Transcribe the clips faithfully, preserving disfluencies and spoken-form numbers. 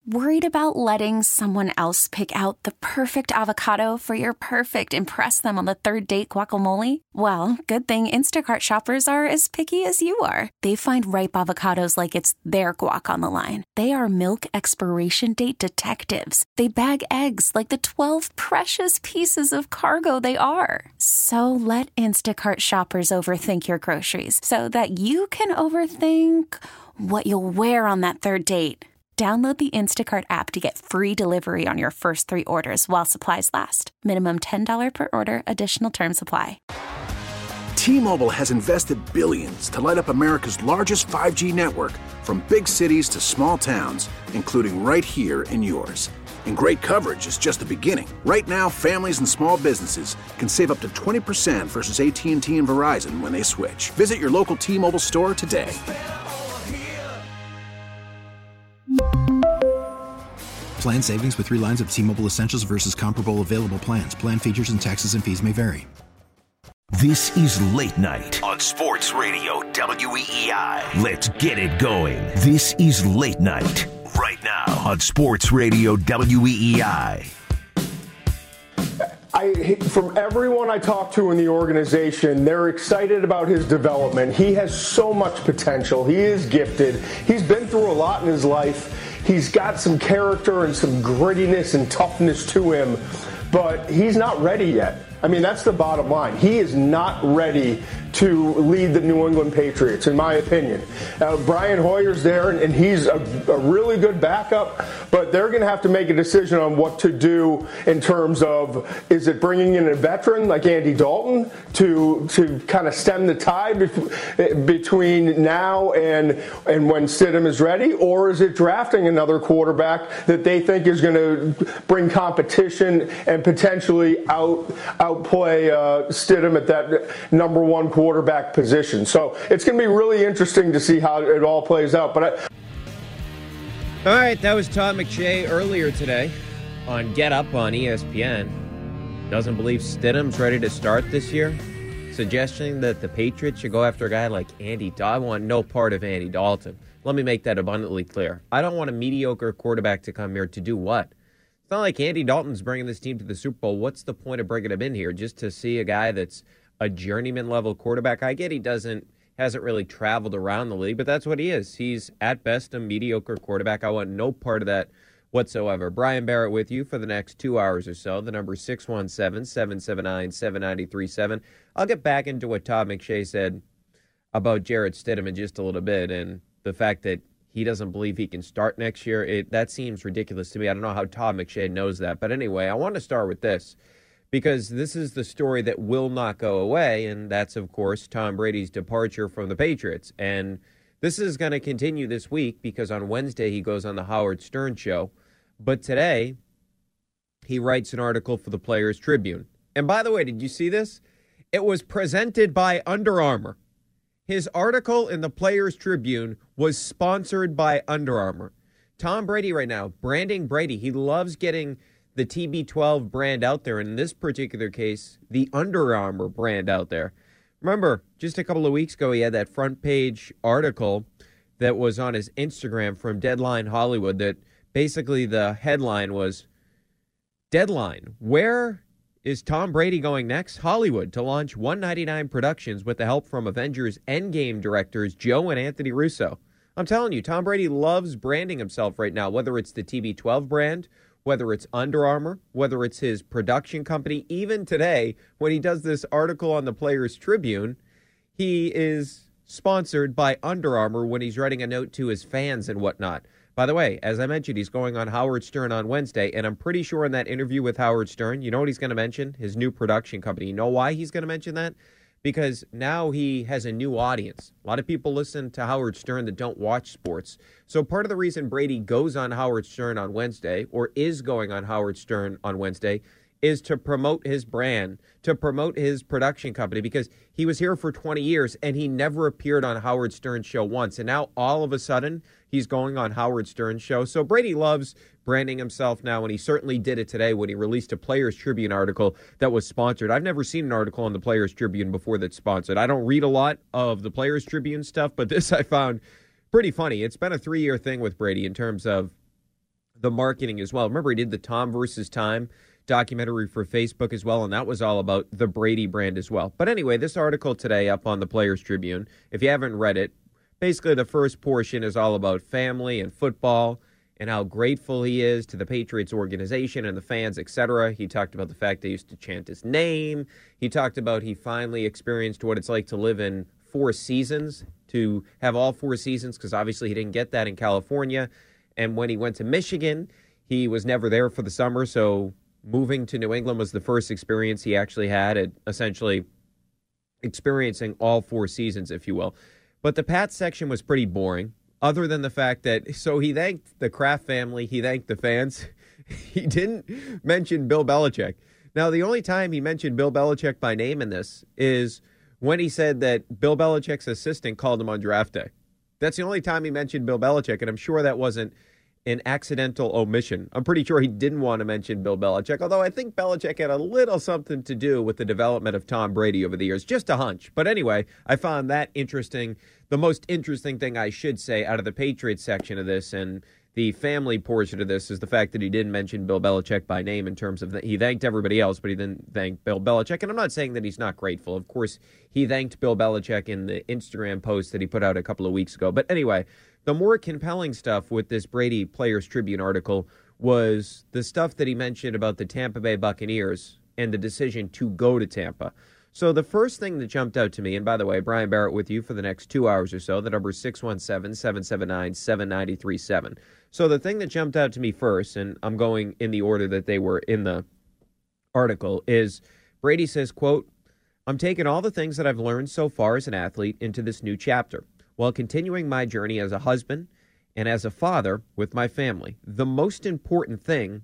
Worried about letting someone else pick out the perfect avocado for your perfect impress them on the third date guacamole? Well, good thing Instacart shoppers are as picky as you are. They find ripe avocados like it's their guac on the line. They are milk expiration date detectives. They bag eggs like the twelve precious pieces of cargo they are. So let Instacart shoppers overthink your groceries so that you can overthink what you'll wear on that third date. Download the Instacart app to get free delivery on your first three orders while supplies last. Minimum ten dollars per order. Additional terms apply. T-Mobile has invested billions to light up America's largest five G network, from big cities to small towns, including right here in yours. And great coverage is just the beginning. Right now, families and small businesses can save up to twenty percent versus A T and T and Verizon when they switch. Visit your local T-Mobile store today. Plan savings with three lines of T-Mobile Essentials versus comparable available plans. Plan features and taxes and fees may vary. This is Late Night on Sports Radio W E E I. Let's get it going. This is Late Night right now on Sports Radio W E E I. I, from everyone I talk to in the organization, they're excited about his development. He has so much potential. He is gifted. He's been through a lot in his life. He's got some character and some grittiness and toughness to him, but he's not ready yet. I mean, that's the bottom line. He is not ready to lead the New England Patriots, in my opinion. Uh, Brian Hoyer's there, and, and he's a, a really good backup, but they're going to have to make a decision on what to do in terms of, is it bringing in a veteran like Andy Dalton to to kind of stem the tide bef- between now and, and when Stidham is ready, or is it drafting another quarterback that they think is going to bring competition and potentially out outplay uh, Stidham at that number one quarterback? quarterback position. So it's going to be really interesting to see how it all plays out. But I- all right, that was Todd McShay earlier today on Get Up on E S P N. Doesn't believe Stidham's ready to start this year, suggesting that the Patriots should go after a guy like Andy Dalton. I want no part of Andy Dalton. Let me make that abundantly clear. I don't want a mediocre quarterback to come here to do what? It's not like Andy Dalton's bringing this team to the Super Bowl. What's the point of bringing him in here? Just to see a guy that's a journeyman level quarterback? I get he doesn't hasn't really traveled around the league, but that's what he is. He's at best a mediocre quarterback. I want no part of that whatsoever. Brian Barrett with you for the next two hours or so. The number is six one seven, seven seven nine, seven nine three seven. I'll get back into what Todd McShay said about Jarrett Stidham in just a little bit, and the fact that he doesn't believe he can start next year. It, that seems ridiculous to me. I don't know how Todd McShay knows that. But anyway, I want to start with this, because this is the story that will not go away, and that's, of course, Tom Brady's departure from the Patriots. And this is going to continue this week, because on Wednesday he goes on the Howard Stern show. But today he writes an article for the Players Tribune. And by the way, did you see this? It was presented by Under Armour. His article in the Players Tribune was sponsored by Under Armour. Tom Brady right now, branding Brady. He loves getting the T B twelve brand out there, and in this particular case, the Under Armour brand out there. Remember, just a couple of weeks ago, he had that front page article that was on his Instagram from Deadline Hollywood that basically the headline was, Deadline, where is Tom Brady going next? Hollywood to launch one ninety-nine Productions with the help from Avengers Endgame directors Joe and Anthony Russo. I'm telling you, Tom Brady loves branding himself right now, whether it's the T B twelve brand, whether it's Under Armour, whether it's his production company. Even today, when he does this article on the Players Tribune, he is sponsored by Under Armour when he's writing a note to his fans and whatnot. By the way, as I mentioned, he's going on Howard Stern on Wednesday, and I'm pretty sure in that interview with Howard Stern, you know what he's going to mention? His new production company. You know why he's going to mention that? Because now he has a new audience. A lot of people listen to Howard Stern that don't watch sports. So part of the reason Brady goes on Howard Stern on Wednesday, or is going on Howard Stern on Wednesday, is to promote his brand, to promote his production company, because he was here for twenty years and he never appeared on Howard Stern's show once. And now all of a sudden he's going on Howard Stern's show. So Brady loves branding himself now, and he certainly did it today when he released a Players Tribune article that was sponsored. I've never seen an article on the Players Tribune before that's sponsored. I don't read a lot of the Players Tribune stuff, but this I found pretty funny. It's been a three-year thing with Brady in terms of the marketing as well. Remember, he did the Tom versus Time documentary for Facebook as well, and that was all about the Brady brand as well. But anyway, this article today up on the Players Tribune, if you haven't read it, basically the first portion is all about family and football and how grateful he is to the Patriots organization and the fans, et cetera. He talked about the fact they used to chant his name. He talked about he finally experienced what it's like to live in four seasons, to have all four seasons, because obviously he didn't get that in California. And when he went to Michigan, he was never there for the summer, so moving to New England was the first experience he actually had at essentially experiencing all four seasons, if you will. But the Pats section was pretty boring, other than the fact that, so he thanked the Kraft family, he thanked the fans. He didn't mention Bill Belichick. Now, the only time he mentioned Bill Belichick by name in this is when he said that Bill Belichick's assistant called him on draft day. That's the only time he mentioned Bill Belichick, and I'm sure that wasn't an accidental omission. I'm pretty sure he didn't want to mention Bill Belichick, although I think Belichick had a little something to do with the development of Tom Brady over the years, just a hunch. But anyway, I found that interesting. The most interesting thing I should say out of the Patriots section of this and the family portion of this is the fact that he didn't mention Bill Belichick by name in terms of that he thanked everybody else, but he didn't thank Bill Belichick. And I'm not saying that he's not grateful. Of course, he thanked Bill Belichick in the Instagram post that he put out a couple of weeks ago. But anyway, the more compelling stuff with this Brady Players Tribune article was the stuff that he mentioned about the Tampa Bay Buccaneers and the decision to go to Tampa. So the first thing that jumped out to me, and by the way, Brian Barrett with you for the next two hours or so, the number is six one seven, seven seven nine, seven nine three seven. So the thing that jumped out to me first, and I'm going in the order that they were in the article, is Brady says, quote, "I'm taking all the things that I've learned so far as an athlete into this new chapter, while continuing my journey as a husband and as a father with my family. The most important thing,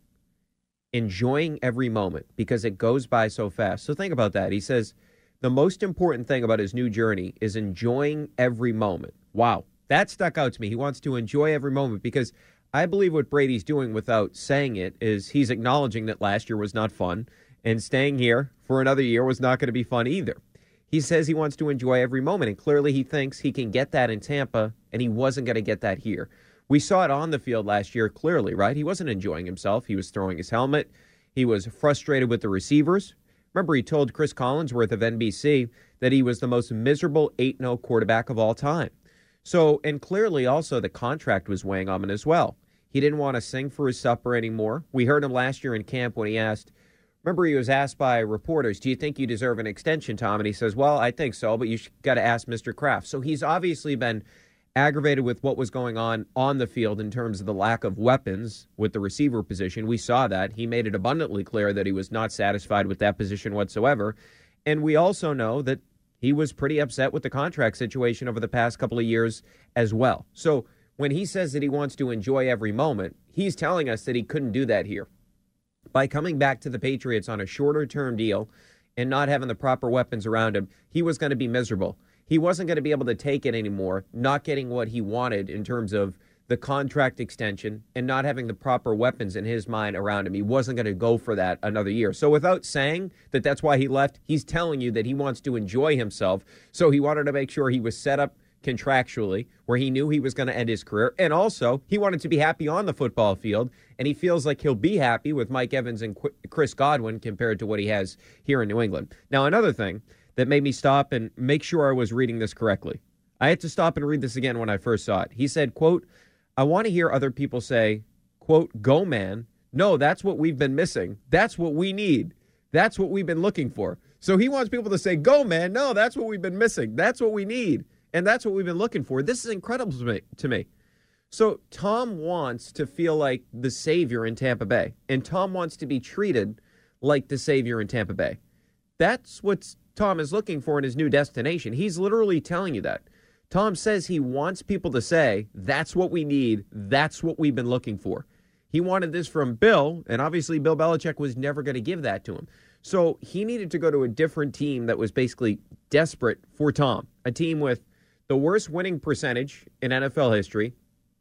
enjoying every moment, because it goes by so fast." So think about that. He says the most important thing about his new journey is enjoying every moment. Wow, that stuck out to me. He wants to enjoy every moment because I believe what Brady's doing without saying it is he's acknowledging that last year was not fun and staying here for another year was not going to be fun either. He says he wants to enjoy every moment, and clearly he thinks he can get that in Tampa, and he wasn't going to get that here. We saw it on the field last year clearly, right? He wasn't enjoying himself. He was throwing his helmet. He was frustrated with the receivers. Remember, he told Chris Collinsworth of N B C that he was the most miserable eight and oh quarterback of all time. So, and clearly also the contract was weighing on him as well. He didn't want to sing for his supper anymore. We heard him last year in camp when he asked, remember he was asked by reporters, do you think you deserve an extension, Tom? And he says, well, I think so, but you got to ask Mister Kraft. So he's obviously been aggravated with what was going on on the field in terms of the lack of weapons with the receiver position. We saw that. He made it abundantly clear that he was not satisfied with that position whatsoever. And we also know that he was pretty upset with the contract situation over the past couple of years as well. So when he says that he wants to enjoy every moment, he's telling us that he couldn't do that here. By coming back to the Patriots on a shorter-term deal and not having the proper weapons around him, he was going to be miserable. He wasn't going to be able to take it anymore, not getting what he wanted in terms of the contract extension and not having the proper weapons in his mind around him. He wasn't going to go for that another year. So without saying that that's why he left, he's telling you that he wants to enjoy himself. So he wanted to make sure he was set up contractually where he knew he was going to end his career. And also, he wanted to be happy on the football field, and he feels like he'll be happy with Mike Evans and Chris Godwin compared to what he has here in New England. Now, another thing that made me stop and make sure I was reading this correctly. I had to stop and read this again when I first saw it. He said, quote, "I want to hear other people say, quote, go man. No, that's what we've been missing. That's what we need. That's what we've been looking for." So he wants people to say, go man. No, that's what we've been missing. That's what we need. And that's what we've been looking for. This is incredible to me. To me. So Tom wants to feel like the savior in Tampa Bay. And Tom wants to be treated like the savior in Tampa Bay. That's what Tom is looking for in his new destination. He's literally telling you that. Tom says he wants people to say, that's what we need. That's what we've been looking for. He wanted this from Bill, and obviously Bill Belichick was never going to give that to him. So he needed to go to a different team that was basically desperate for Tom, a team with the worst winning percentage in N F L history,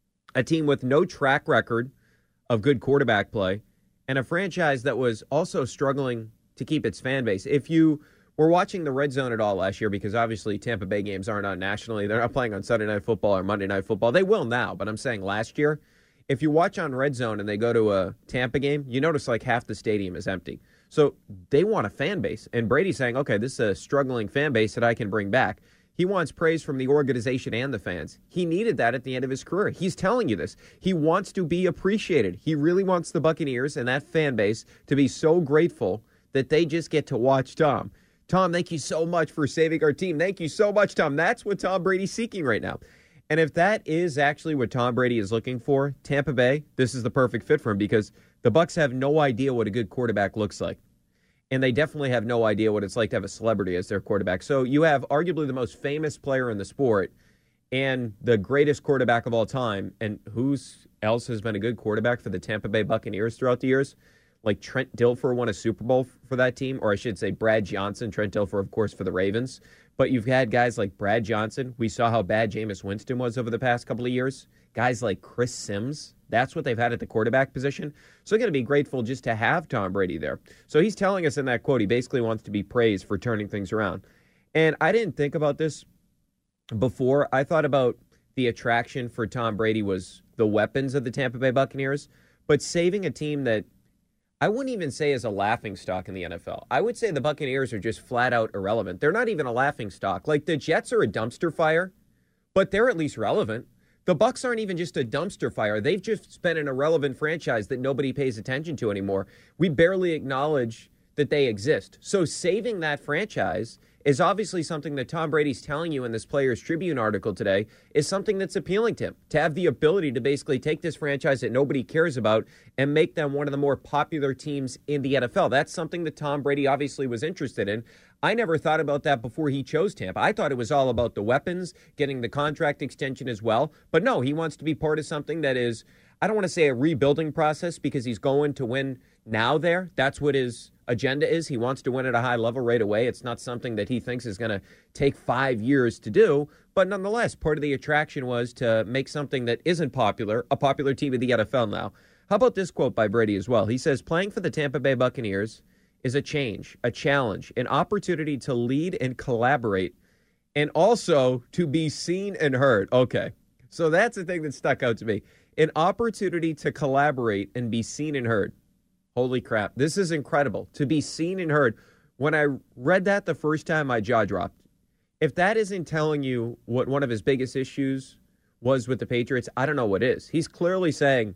a team with no track record of good quarterback play, and a franchise that was also struggling to keep its fan base. If you were watching the Red Zone at all last year, because obviously Tampa Bay games aren't on nationally, they're not playing on Sunday Night Football or Monday Night Football. They will now, but I'm saying last year, if you watch on Red Zone and they go to a Tampa game, you notice like half the stadium is empty. So they want a fan base. And Brady's saying, okay, this is a struggling fan base that I can bring back. He wants praise from the organization and the fans. He needed that at the end of his career. He's telling you this. He wants to be appreciated. He really wants the Buccaneers and that fan base to be so grateful that they just get to watch Tom. Tom, thank you so much for saving our team. Thank you so much, Tom. That's what Tom Brady's seeking right now. And if that is actually what Tom Brady is looking for, Tampa Bay, this is the perfect fit for him because the Bucs have no idea what a good quarterback looks like. And they definitely have no idea what it's like to have a celebrity as their quarterback. So you have arguably the most famous player in the sport and the greatest quarterback of all time. And who else has been a good quarterback for the Tampa Bay Buccaneers throughout the years? Like Trent Dilfer won a Super Bowl for that team, or I should say Brad Johnson. Trent Dilfer, of course, for the Ravens. But you've had guys like Brad Johnson. We saw how bad Jameis Winston was over the past couple of years. Guys like Chris Sims. That's what they've had at the quarterback position. So they're going to be grateful just to have Tom Brady there. So he's telling us in that quote, he basically wants to be praised for turning things around. And I didn't think about this before. I thought about the attraction for Tom Brady was the weapons of the Tampa Bay Buccaneers, but saving a team that I wouldn't even say is a laughingstock in the N F L. I would say the Buccaneers are just flat out irrelevant. They're not even a laughingstock. Like the Jets are a dumpster fire, but they're at least relevant. The Bucs aren't even just a dumpster fire. They've just been an irrelevant franchise that nobody pays attention to anymore. We barely acknowledge that they exist. So saving that franchise is obviously something that Tom Brady's telling you in this Players Tribune article today is something that's appealing to him, to have the ability to basically take this franchise that nobody cares about and make them one of the more popular teams in the N F L. That's something that Tom Brady obviously was interested in. I never thought about that before he chose Tampa. I thought it was all about the weapons, getting the contract extension as well. But no, he wants to be part of something that is, I don't want to say a rebuilding process because he's going to win now there. That's what his agenda is. He wants to win at a high level right away. It's not something that he thinks is going to take five years to do. But nonetheless, part of the attraction was to make something that isn't popular, a popular team in the N F L now. How about this quote by Brady as well? He says, playing for the Tampa Bay Buccaneers is a change, a challenge, an opportunity to lead and collaborate, and also to be seen and heard. Okay, so that's the thing that stuck out to me. An opportunity to collaborate and be seen and heard. Holy crap, this is incredible, to be seen and heard. When I read that the first time, my jaw dropped. If that isn't telling you what one of his biggest issues was with the Patriots, I don't know what is. He's clearly saying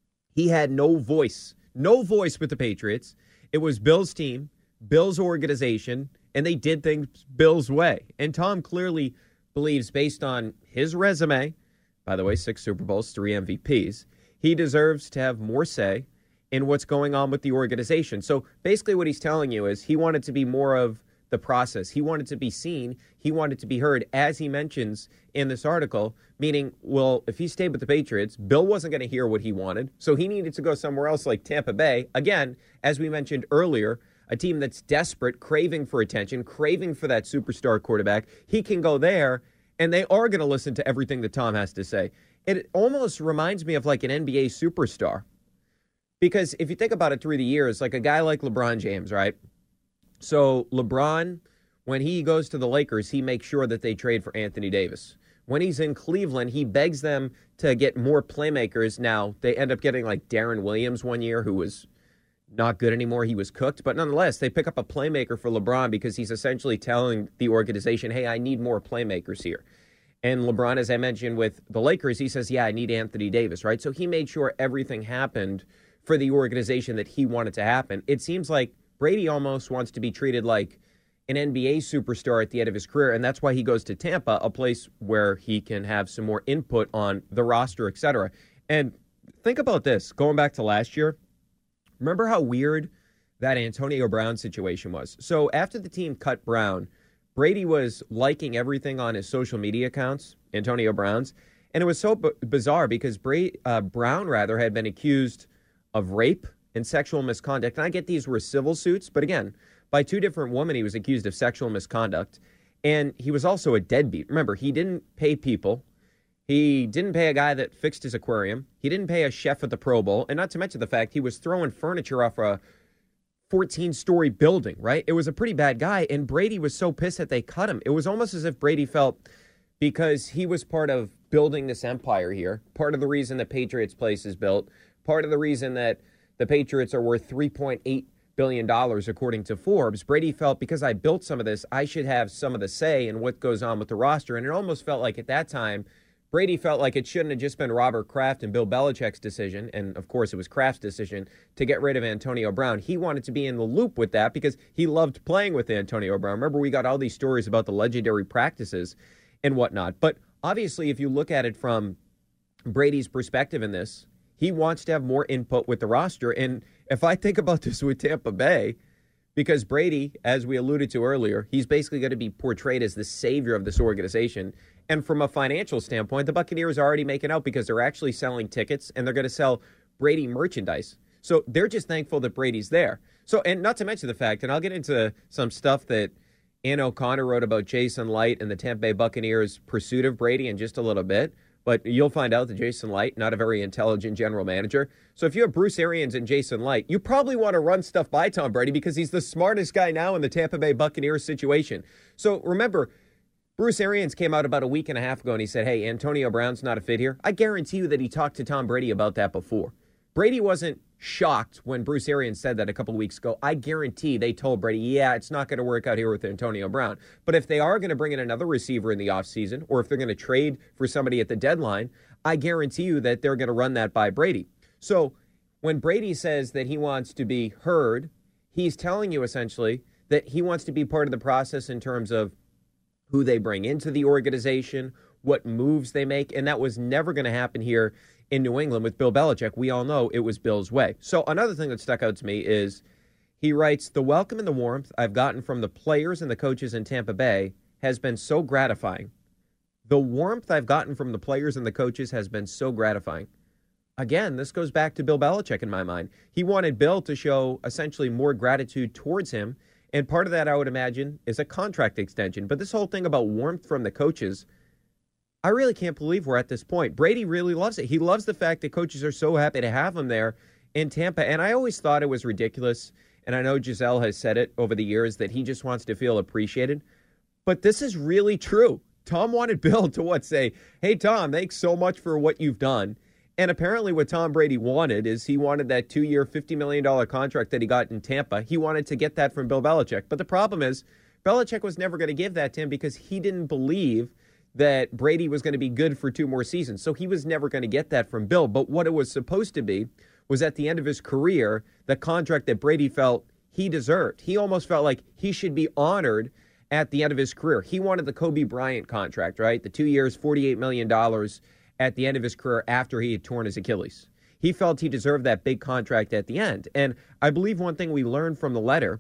he had no voice, no voice with the Patriots. It was Bill's team, Bill's organization, and they did things Bill's way. And Tom clearly believes, based on his resume, by the way, six Super Bowls, three M V Ps, he deserves to have more say in what's going on with the organization. So basically what he's telling you is he wanted to be more of the process. He wanted to be seen. He wanted to be heard, as he mentions in this article, meaning, well, if he stayed with the Patriots, Bill wasn't going to hear what he wanted, so he needed to go somewhere else like Tampa Bay. Again, as we mentioned earlier, a team that's desperate, craving for attention, craving for that superstar quarterback. He can go there, and they are going to listen to everything that Tom has to say. It almost reminds me of like an N B A superstar. Because if you think about it through the years, like a guy like LeBron James, right? So LeBron, when he goes to the Lakers, he makes sure that they trade for Anthony Davis. When he's in Cleveland, he begs them to get more playmakers. Now, they end up getting like Darren Williams one year, who was not good anymore. He was cooked. But nonetheless, they pick up a playmaker for LeBron because he's essentially telling the organization, hey, I need more playmakers here. And LeBron, as I mentioned with the Lakers, he says, yeah, I need Anthony Davis, right? So he made sure everything happened for the organization that he wanted to happen. It seems like Brady almost wants to be treated like an N B A superstar at the end of his career, and that's why he goes to Tampa, a place where he can have some more input on the roster, et cetera. And think about this, going back to last year, remember how weird that Antonio Brown situation was? So after the team cut Brown, Brady was liking everything on his social media accounts, Antonio Brown's, and it was so b- bizarre because Bra- uh, Brown, rather, had been accused of rape and sexual misconduct. And I get these were civil suits, but again, by two different women, he was accused of sexual misconduct. And he was also a deadbeat. Remember, he didn't pay people. He didn't pay a guy that fixed his aquarium. He didn't pay a chef at the Pro Bowl. And not to mention the fact he was throwing furniture off a fourteen-story building, right? It was a pretty bad guy. And Brady was so pissed that they cut him. It was almost as if Brady felt, because he was part of building this empire here. Part of the reason the Patriots place is built, part of the reason that the Patriots are worth three point eight billion dollars according to Forbes. Brady felt because I built some of this, I should have some of the say in what goes on with the roster. And it almost felt like at that time, Brady felt like it shouldn't have just been Robert Kraft and Bill Belichick's decision, and of course it was Kraft's decision, to get rid of Antonio Brown. He wanted to be in the loop with that because he loved playing with Antonio Brown. Remember, we got all these stories about the legendary practices and whatnot. But obviously, if you look at it from Brady's perspective in this, he wants to have more input with the roster. And if I think about this with Tampa Bay, because Brady, as we alluded to earlier, he's basically going to be portrayed as the savior of this organization. And from a financial standpoint, the Buccaneers are already making out because they're actually selling tickets and they're going to sell Brady merchandise. So they're just thankful that Brady's there. So, and not to mention the fact, and I'll get into some stuff that Ann O'Connor wrote about Jason Light and the Tampa Bay Buccaneers' pursuit of Brady in just a little bit. But you'll find out that Jason Light, not a very intelligent general manager. So if you have Bruce Arians and Jason Light, you probably want to run stuff by Tom Brady because he's the smartest guy now in the Tampa Bay Buccaneers situation. So remember, Bruce Arians came out about a week and a half ago and he said, hey, Antonio Brown's not a fit here. I guarantee you that he talked to Tom Brady about that before. Brady wasn't shocked when Bruce Arians said that a couple of weeks ago. I guarantee they told Brady, yeah, it's not going to work out here with Antonio Brown. But if they are going to bring in another receiver in the offseason, or if they're going to trade for somebody at the deadline, I guarantee you that they're going to run that by Brady. So when Brady says that he wants to be heard, he's telling you essentially that he wants to be part of the process in terms of who they bring into the organization, what moves they make, and that was never going to happen here in New England with Bill Belichick. We all know it was Bill's way. So another thing that stuck out to me is he writes, the welcome and the warmth I've gotten from the players and the coaches in Tampa Bay has been so gratifying. The warmth I've gotten from the players and the coaches has been so gratifying. Again, this goes back to Bill Belichick in my mind. He wanted Bill to show essentially more gratitude towards him. And part of that, I would imagine, is a contract extension. But this whole thing about warmth from the coaches, I really can't believe we're at this point. Brady really loves it. He loves the fact that coaches are so happy to have him there in Tampa. And I always thought it was ridiculous, and I know Giselle has said it over the years, that he just wants to feel appreciated. But this is really true. Tom wanted Bill to what, say, hey, Tom, thanks so much for what you've done. And apparently what Tom Brady wanted is he wanted that two-year, fifty million dollars contract that he got in Tampa. He wanted to get that from Bill Belichick. But the problem is Belichick was never going to give that to him because he didn't believe that Brady was going to be good for two more seasons. So he was never going to get that from Bill. But what it was supposed to be was at the end of his career, the contract that Brady felt he deserved. He almost felt like he should be honored at the end of his career. He wanted the Kobe Bryant contract, right? The two years, forty-eight million dollars at the end of his career after he had torn his Achilles. He felt he deserved that big contract at the end. And I believe one thing we learned from the letter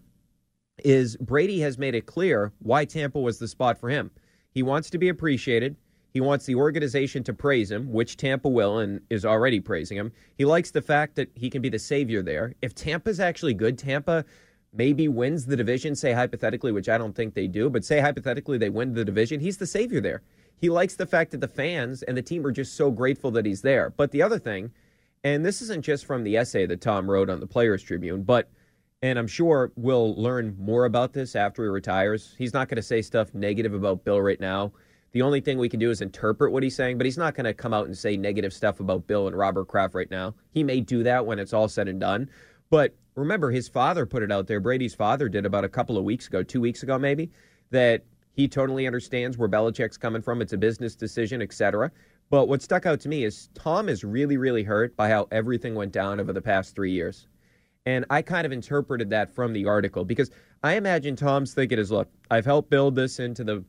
is Brady has made it clear why Tampa was the spot for him. He wants to be appreciated. He wants the organization to praise him, which Tampa will and is already praising him. He likes the fact that he can be the savior there. If Tampa's actually good, Tampa maybe wins the division, say hypothetically, which I don't think they do, but say hypothetically they win the division, he's the savior there. He likes the fact that the fans and the team are just so grateful that he's there. But the other thing, and this isn't just from the essay that Tom wrote on the Players Tribune, but, and I'm sure we'll learn more about this after he retires. He's not going to say stuff negative about Bill right now. The only thing we can do is interpret what he's saying, but he's not going to come out and say negative stuff about Bill and Robert Kraft right now. He may do that when it's all said and done. But remember, his father put it out there, Brady's father did about a couple of weeks ago, two weeks ago maybe, that he totally understands where Belichick's coming from. It's a business decision, et cetera. But what stuck out to me is Tom is really, really hurt by how everything went down over the past three years. And I kind of interpreted that from the article because I imagine Tom's thinking is, look, I've helped build this into the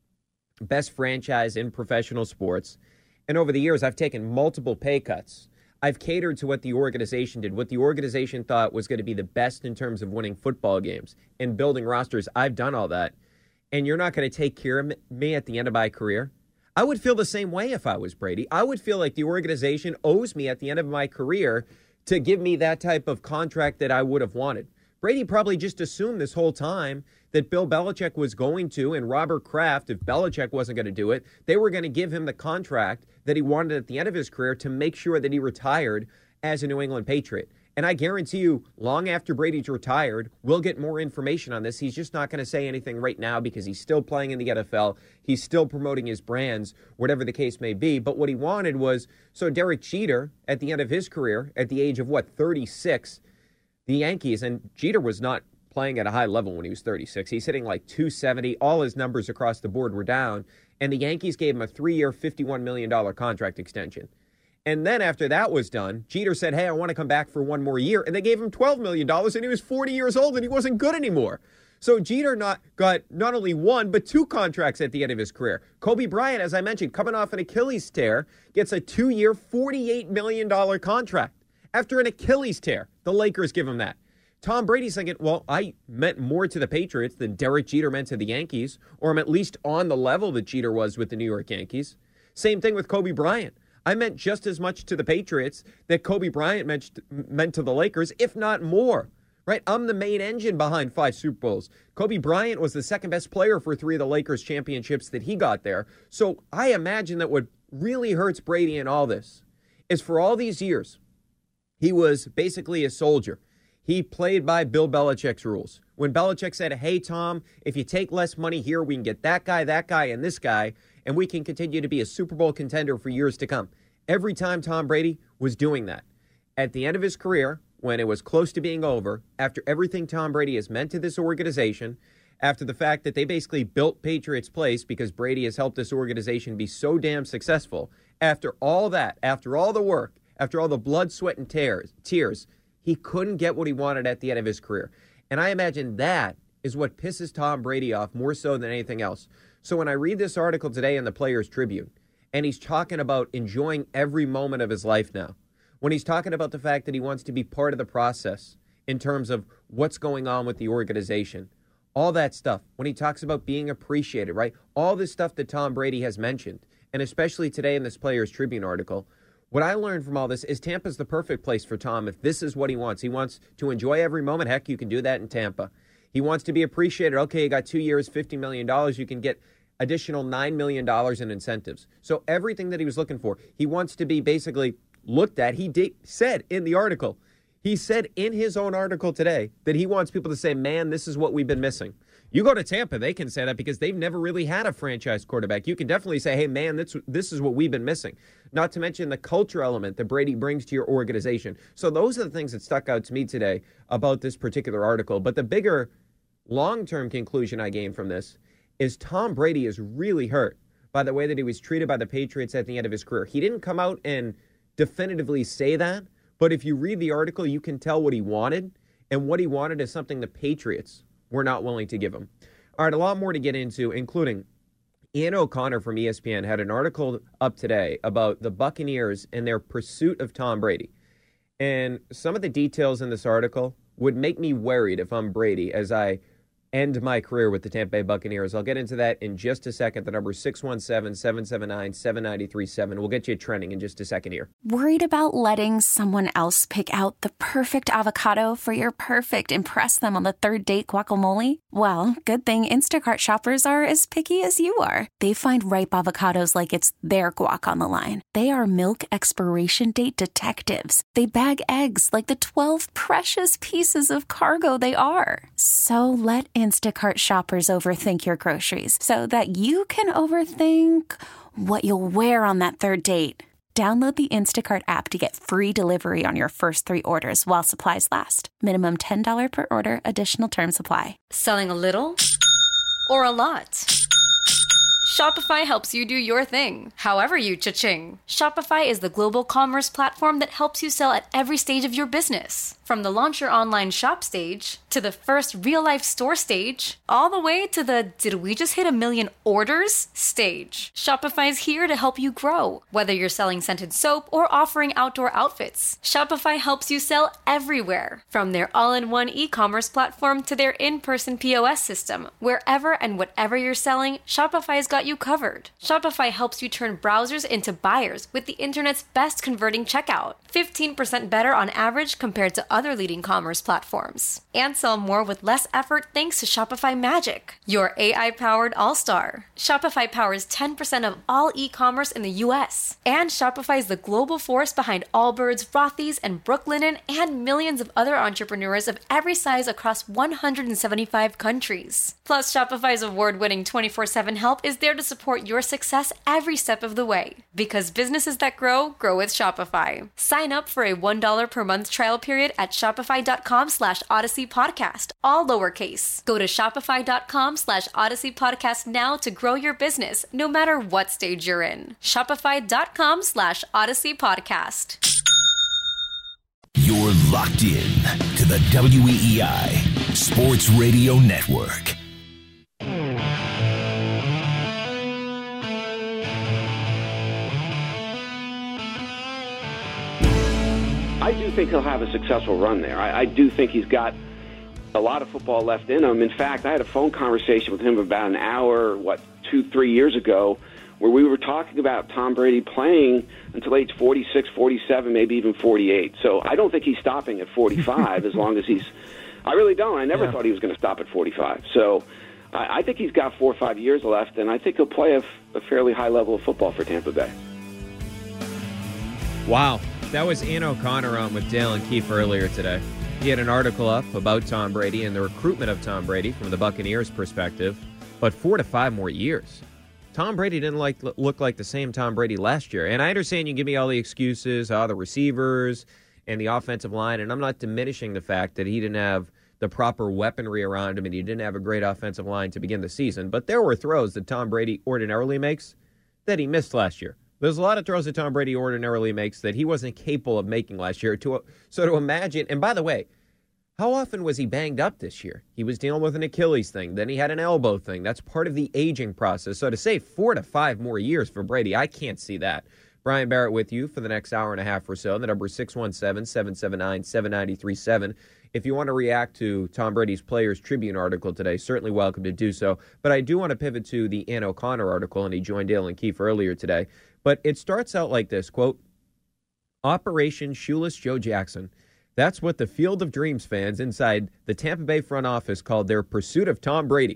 best franchise in professional sports. And over the years, I've taken multiple pay cuts. I've catered to what the organization did, what the organization thought was going to be the best in terms of winning football games and building rosters. I've done all that. And you're not going to take care of me at the end of my career? I would feel the same way if I was Brady. I would feel like the organization owes me at the end of my career to give me that type of contract that I would have wanted. Brady probably just assumed this whole time that Bill Belichick was going to, and Robert Kraft, if Belichick wasn't going to do it, they were going to give him the contract that he wanted at the end of his career to make sure that he retired as a New England Patriot. And I guarantee you, long after Brady's retired, we'll get more information on this. He's just not going to say anything right now because he's still playing in the N F L. He's still promoting his brands, whatever the case may be. But what he wanted was, so Derek Jeter, at the end of his career, at the age of, what, thirty-six, the Yankees, and Jeter was not playing at a high level when he was thirty-six. He's hitting like two seventy. All his numbers across the board were down. And the Yankees gave him a three-year, fifty-one million dollars contract extension. And then after that was done, Jeter said, hey, I want to come back for one more year. And they gave him twelve million dollars, and he was forty years old, and he wasn't good anymore. So Jeter not got not only one, but two contracts at the end of his career. Kobe Bryant, as I mentioned, coming off an Achilles tear, gets a two-year, forty-eight million dollars contract. After an Achilles tear, the Lakers give him that. Tom Brady's thinking, well, I meant more to the Patriots than Derek Jeter meant to the Yankees, or I'm at least on the level that Jeter was with the New York Yankees. Same thing with Kobe Bryant. I meant just as much to the Patriots that Kobe Bryant meant, meant to the Lakers, if not more, right? I'm the main engine behind five Super Bowls. Kobe Bryant was the second best player for three of the Lakers championships that he got there. So I imagine that what really hurts Brady in all this is for all these years, he was basically a soldier. He played by Bill Belichick's rules. When Belichick said, hey, Tom, if you take less money here, we can get that guy, that guy, and this guy, and we can continue to be a Super Bowl contender for years to come. Every time Tom Brady was doing that. At the end of his career, when it was close to being over, after everything Tom Brady has meant to this organization, after the fact that they basically built Patriots Place because Brady has helped this organization be so damn successful, after all that, after all the work, after all the blood, sweat, and tears, tears, he couldn't get what he wanted at the end of his career. And I imagine that is what pisses Tom Brady off more so than anything else. So when I read this article today in the Players Tribune, and he's talking about enjoying every moment of his life now, when he's talking about the fact that he wants to be part of the process in terms of what's going on with the organization, all that stuff, when he talks about being appreciated, right? All this stuff that Tom Brady has mentioned, and especially today in this Players Tribune article, what I learned from all this is Tampa's the perfect place for Tom if this is what he wants. He wants to enjoy every moment. Heck, you can do that in Tampa. He wants to be appreciated. Okay, you got two years, fifty million dollars. You can get additional nine million dollars in incentives. So everything that he was looking for, he wants to be basically looked at. He did, said in the article, he said in his own article today that he wants people to say, man, this is what we've been missing. You go to Tampa, they can say that because they've never really had a franchise quarterback. You can definitely say, hey, man, this, this is what we've been missing. Not to mention the culture element that Brady brings to your organization. So those are the things that stuck out to me today about this particular article. But the bigger long-term conclusion I gained from this is Tom Brady is really hurt by the way that he was treated by the Patriots at the end of his career. He didn't come out and definitively say that, but if you read the article, you can tell what he wanted, and what he wanted is something the Patriots were not willing to give him. All right, a lot more to get into, including Ian O'Connor from E S P N had an article up today about the Buccaneers and their pursuit of Tom Brady. And some of the details in this article would make me worried if I'm Brady as I end my career with the Tampa Bay Buccaneers. I'll get into that in just a second. The number is six one seven, seven seven nine, seven nine three seven. We'll get you trending in just a second here. Worried about letting someone else pick out the perfect avocado for your perfect impress them on the third date guacamole? Well, good thing Instacart shoppers are as picky as you are. They find ripe avocados like it's their guac on the line. They are milk expiration date detectives. They bag eggs like the twelve precious pieces of cargo they are. So let Instacart shoppers overthink your groceries so that you can overthink what you'll wear on that third date. Download the Instacart app to get free delivery on your first three orders while supplies last. Minimum ten dollars per order. Additional terms apply. Selling a little or a lot? Shopify helps you do your thing, however you cha-ching. Shopify is the global commerce platform that helps you sell at every stage of your business. From the launch your online shop stage, to the first real-life store stage, all the way to the did we just hit a million orders stage. Shopify's here to help you grow. Whether you're selling scented soap or offering outdoor outfits, Shopify helps you sell everywhere. From their all-in-one e-commerce platform to their in-person P O S system, wherever and whatever you're selling, Shopify's got got you covered. Shopify helps you turn browsers into buyers with the internet's best converting checkout. fifteen percent better on average compared to other leading commerce platforms. And sell more with less effort thanks to Shopify Magic, your A I-powered all-star. Shopify powers ten percent of all e-commerce in the U S. And Shopify is the global force behind Allbirds, Rothy's, and Brooklinen, and millions of other entrepreneurs of every size across one hundred seventy-five countries. Plus, Shopify's award-winning twenty-four seven help is there to support your success every step of the way. Because businesses that grow, grow with Shopify. Sign up for a one dollar per month trial period at shopify.com slash Odyssey Podcast, all lowercase. Go to shopify.com slash Odyssey Podcast now to grow your business, no matter what stage you're in. Shopify.com slash Odyssey Podcast. You're locked in to the W E E I Sports Radio Network. I do think he'll have a successful run there. I, I do think he's got a lot of football left in him. In fact, I had a phone conversation with him about an hour, what, two, three years ago, where we were talking about Tom Brady playing until age forty-six, forty-seven, maybe even forty-eight. So I don't think he's stopping at forty-five as long as he's – I really don't. I never yeah. thought he was going to stop at forty-five. So I, I think he's got four or five years left, and I think he'll play a, a fairly high level of football for Tampa Bay. Wow. That was Ian O'Connor on with Dale and Keefe earlier today. He had an article up about Tom Brady and the recruitment of Tom Brady from the Buccaneers' perspective, but four to five more years. Tom Brady didn't like look like the same Tom Brady last year. And I understand you give me all the excuses, all the receivers and the offensive line, and I'm not diminishing the fact that he didn't have the proper weaponry around him and he didn't have a great offensive line to begin the season. But there were throws that Tom Brady ordinarily makes that he missed last year. There's a lot of throws that Tom Brady ordinarily makes that he wasn't capable of making last year. To So to imagine, and by the way, how often was he banged up this year? He was dealing with an Achilles thing. Then he had an elbow thing. That's part of the aging process. So to say four to five more years for Brady, I can't see that. Brian Barrett with you for the next hour and a half or so. The number is six one seven, seven seven nine, seven nine three seven. If you want to react to Tom Brady's Players Tribune article today, certainly welcome to do so. But I do want to pivot to the Ian O'Connor article, and he joined Dale and Keefe earlier today. But it starts out like this, quote, Operation Shoeless Joe Jackson. That's what the Field of Dreams fans inside the Tampa Bay front office called their pursuit of Tom Brady.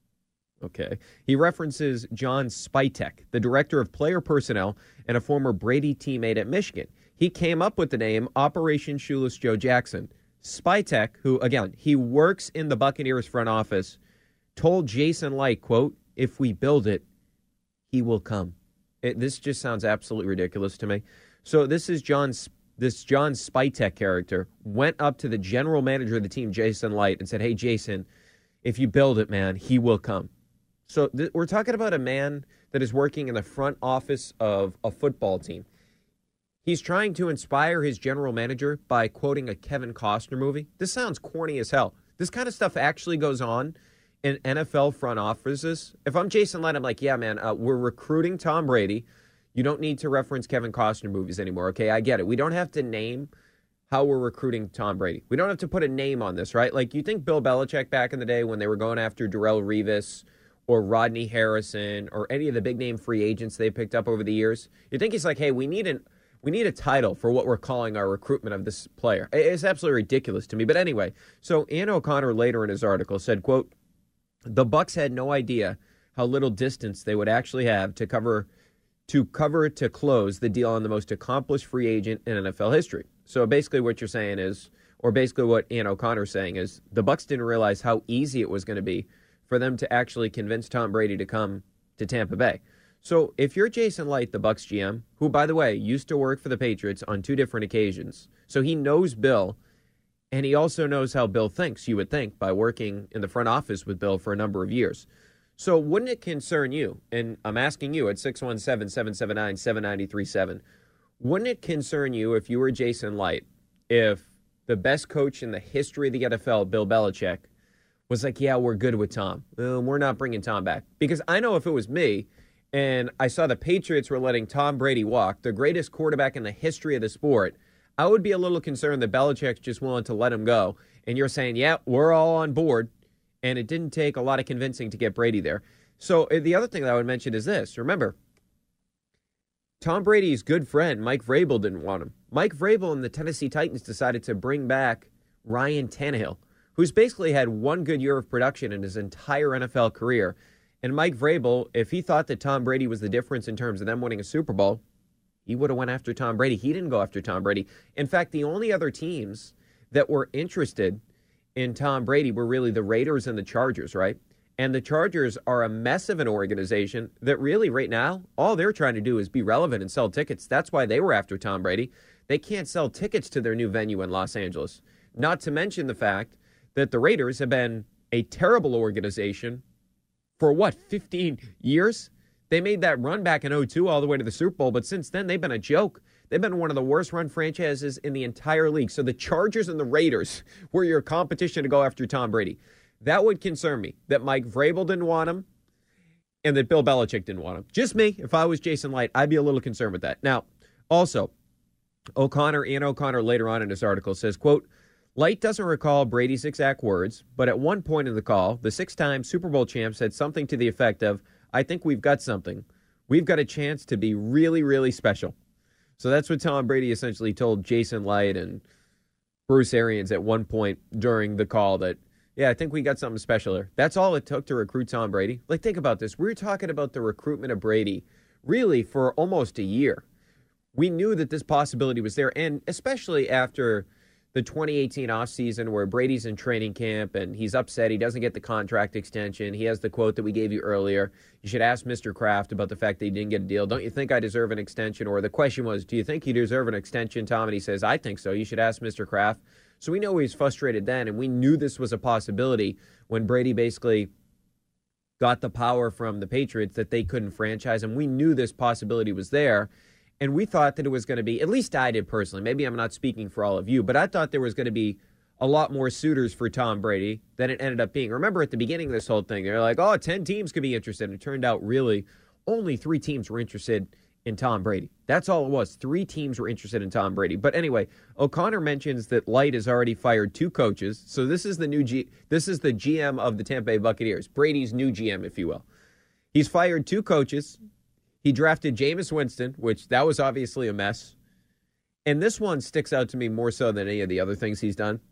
Okay. He references John Spytek, the director of player personnel and a former Brady teammate at Michigan. He came up with the name Operation Shoeless Joe Jackson. Spytek, who, again, he works in the Buccaneers front office, told Jason Light, quote, if we build it, he will come. It, this just sounds absolutely ridiculous to me. So this is John's this John Spytek character went up to the general manager of the team, Jason Light, and said, hey, Jason, if you build it, man, he will come. So th- we're talking about a man that is working in the front office of a football team. He's trying to inspire his general manager by quoting a Kevin Costner movie. This sounds corny as hell. This kind of stuff actually goes on in N F L front offices. If I'm Jason Light, I'm like, yeah, man, uh, we're recruiting Tom Brady. You don't need to reference Kevin Costner movies anymore, okay? I get it. We don't have to name how we're recruiting Tom Brady. We don't have to put a name on this, right? Like, you think Bill Belichick back in the day when they were going after Darrelle Revis or Rodney Harrison or any of the big-name free agents they picked up over the years, you think he's like, hey, we need an we need a title for what we're calling our recruitment of this player. It's absolutely ridiculous to me. But anyway, so Ian O'Connor later in his article said, quote, the Bucs had no idea how little distance they would actually have to cover to cover to close the deal on the most accomplished free agent in N F L history. So basically what you're saying is, or basically what Ian O'Connor's saying is, the Bucs didn't realize how easy it was going to be for them to actually convince Tom Brady to come to Tampa Bay. So if you're Jason Light, the Bucs G M, who, by the way, used to work for the Patriots on two different occasions, so he knows Bill, and he also knows how Bill thinks, you would think, by working in the front office with Bill for a number of years. So wouldn't it concern you, and I'm asking you at six one seven, seven seven nine, seven nine three seven, wouldn't it concern you if you were Jason Light, if the best coach in the history of the N F L, Bill Belichick, was like, yeah, we're good with Tom. Uh, we're not bringing Tom back. Because I know if it was me, and I saw the Patriots were letting Tom Brady walk, the greatest quarterback in the history of the sport, I would be a little concerned that Belichick's just willing to let him go. And you're saying, yeah, we're all on board. And it didn't take a lot of convincing to get Brady there. So uh, the other thing that I would mention is this. Remember, Tom Brady's good friend, Mike Vrabel, didn't want him. Mike Vrabel and the Tennessee Titans decided to bring back Ryan Tannehill, who's basically had one good year of production in his entire N F L career. And Mike Vrabel, if he thought that Tom Brady was the difference in terms of them winning a Super Bowl, he would have went after Tom Brady. He didn't go after Tom Brady. In fact, the only other teams that were interested in Tom Brady were really the Raiders and the Chargers, right? And the Chargers are a mess of an organization that really right now, all they're trying to do is be relevant and sell tickets. That's why they were after Tom Brady. They can't sell tickets to their new venue in Los Angeles. Not to mention the fact that the Raiders have been a terrible organization for, what, fifteen years? They made that run back in oh two all the way to the Super Bowl, but since then they've been a joke. They've been one of the worst-run franchises in the entire league. So the Chargers and the Raiders were your competition to go after Tom Brady. That would concern me, that Mike Vrabel didn't want him and that Bill Belichick didn't want him. Just me, if I was Jason Light, I'd be a little concerned with that. Now, also, O'Connor, Ian O'Connor later on in his article says, quote, Light doesn't recall Brady's exact words, but at one point in the call, the six-time Super Bowl champ said something to the effect of, I think we've got something. We've got a chance to be really, really special. So that's what Tom Brady essentially told Jason Light and Bruce Arians at one point during the call that, yeah, I think we got something special there. That's all it took to recruit Tom Brady. Like, think about this. We were talking about the recruitment of Brady really for almost a year. We knew that this possibility was there, and especially after the twenty eighteen offseason where Brady's in training camp and he's upset. He doesn't get the contract extension. He has the quote that we gave you earlier. You should ask Mister Kraft about the fact that he didn't get a deal. Don't you think I deserve an extension? Or the question was, do you think you deserve an extension, Tom? And he says, I think so. You should ask Mister Kraft. So we know he was frustrated then, and we knew this was a possibility when Brady basically got the power from the Patriots that they couldn't franchise him. We knew this possibility was there. And we thought that it was going to be, at least I did personally, maybe I'm not speaking for all of you, but I thought there was going to be a lot more suitors for Tom Brady than it ended up being. Remember at the beginning of this whole thing, they're like, oh, ten teams could be interested. And it turned out really only three teams were interested in Tom Brady. That's all it was. Three teams were interested in Tom Brady. But anyway, O'Connor mentions that Light has already fired two coaches. So this is the new G, this is the G M of the Tampa Bay Buccaneers, Brady's new G M, if you will. He's fired two coaches. He drafted Jameis Winston, which that was obviously a mess. And this one sticks out to me more so than any of the other things he's done.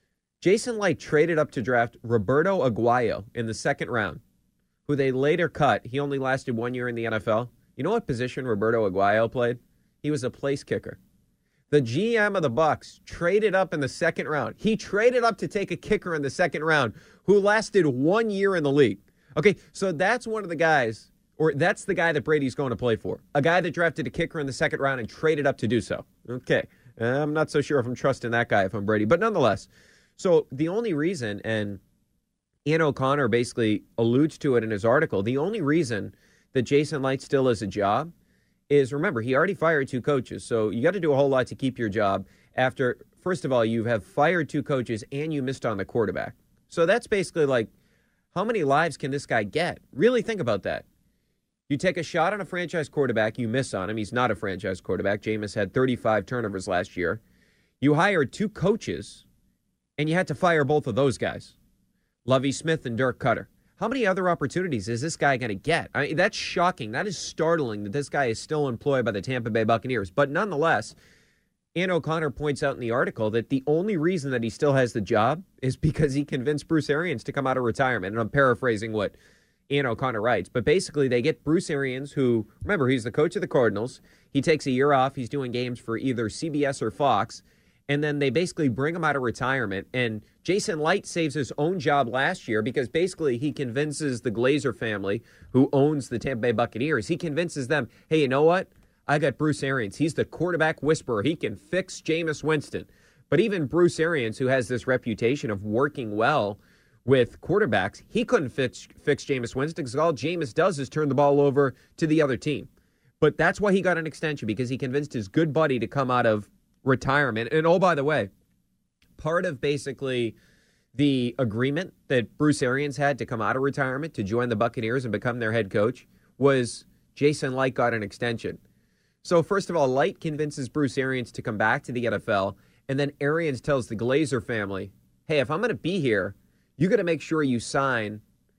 Jason Light traded up to draft Roberto Aguayo in the second round, who they later cut. He only lasted one year in the N F L. You know what position Roberto Aguayo played? He was a place kicker. The G M of the Bucs traded up in the second round. He traded up to take a kicker in the second round who lasted one year in the league. Okay, so that's one of the guys... Or that's the guy that Brady's going to play for. A guy that drafted a kicker in the second round and traded up to do so. Okay. I'm not so sure if I'm trusting that guy if I'm Brady. But nonetheless, so the only reason, and Ian O'Connor basically alludes to it in his article, the only reason that Jason Light still has a job is, remember, he already fired two coaches. So you got to do a whole lot to keep your job after, first of all, you have fired two coaches and you missed on the quarterback. So that's basically like, how many lives can this guy get? Really think about that. You take a shot on a franchise quarterback, you miss on him. He's not a franchise quarterback. Jameis had thirty-five turnovers last year. You hired two coaches, and you had to fire both of those guys, Lovie Smith and Dirk Cutter. How many other opportunities is this guy going to get? I mean, that's shocking. That is startling that this guy is still employed by the Tampa Bay Buccaneers. But nonetheless, Ian O'Connor points out in the article that the only reason that he still has the job is because he convinced Bruce Arians to come out of retirement. And I'm paraphrasing what Ian O'Connor writes, but basically they get Bruce Arians, who, remember, he's the coach of the Cardinals. He takes a year off. He's doing games for either C B S or Fox, and then they basically bring him out of retirement. And Jason Light saves his own job last year because basically he convinces the Glazer family, who owns the Tampa Bay Buccaneers, he convinces them, hey, you know what? I got Bruce Arians. He's the quarterback whisperer. He can fix Jameis Winston. But even Bruce Arians, who has this reputation of working well with quarterbacks, he couldn't fix, fix Jameis Winston because all Jameis does is turn the ball over to the other team. But that's why he got an extension, because he convinced his good buddy to come out of retirement. And oh, by the way, part of basically the agreement that Bruce Arians had to come out of retirement to join the Buccaneers and become their head coach was Jason Light got an extension. So first of all, Light convinces Bruce Arians to come back to the N F L, and then Arians tells the Glazer family, hey, if I'm going to be here, you got to make sure you sign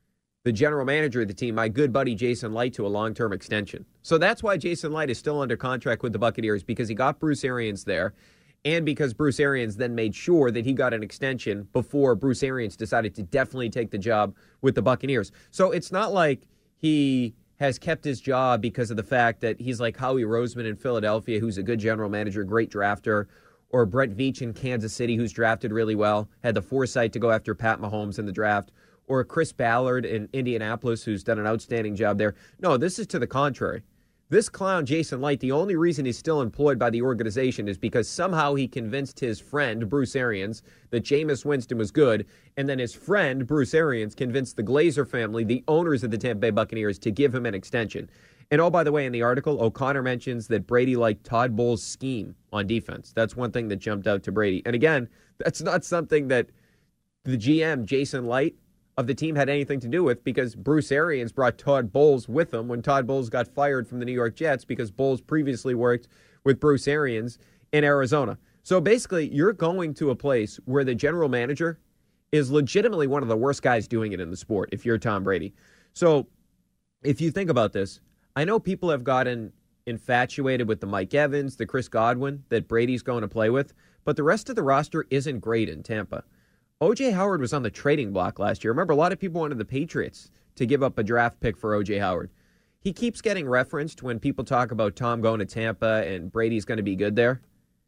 the general manager of the team, my good buddy Jason Light, to a long-term extension. So that's why Jason Light is still under contract with the Buccaneers, because he got Bruce Arians there, and because Bruce Arians then made sure that he got an extension before Bruce Arians decided to definitely take the job with the Buccaneers. So it's not like he has kept his job because of the fact that he's like Howie Roseman in Philadelphia, who's a good general manager, great drafter, or Brett Veach in Kansas City, who's drafted really well, had the foresight to go after Pat Mahomes in the draft, or Chris Ballard in Indianapolis, who's done an outstanding job there. No, this is to the contrary. This clown, Jason Light, the only reason he's still employed by the organization is because somehow he convinced his friend, Bruce Arians, that Jameis Winston was good, and then his friend, Bruce Arians, convinced the Glazer family, the owners of the Tampa Bay Buccaneers, to give him an extension. And oh, by the way, in the article, O'Connor mentions that Brady liked Todd Bowles' scheme on defense. That's one thing that jumped out to Brady. And again, that's not something that the G M, Jason Light, of the team had anything to do with, because Bruce Arians brought Todd Bowles with him when Todd Bowles got fired from the New York Jets, because Bowles previously worked with Bruce Arians in Arizona. So basically, you're going to a place where the general manager is legitimately one of the worst guys doing it in the sport if you're Tom Brady. So if you think about this, I know people have gotten infatuated with the Mike Evans, the Chris Godwin that Brady's going to play with, but the rest of the roster isn't great in Tampa. O J Howard was on the trading block last year. Remember, a lot of people wanted the Patriots to give up a draft pick for O J Howard. He keeps getting referenced when people talk about Tom going to Tampa and Brady's going to be good there.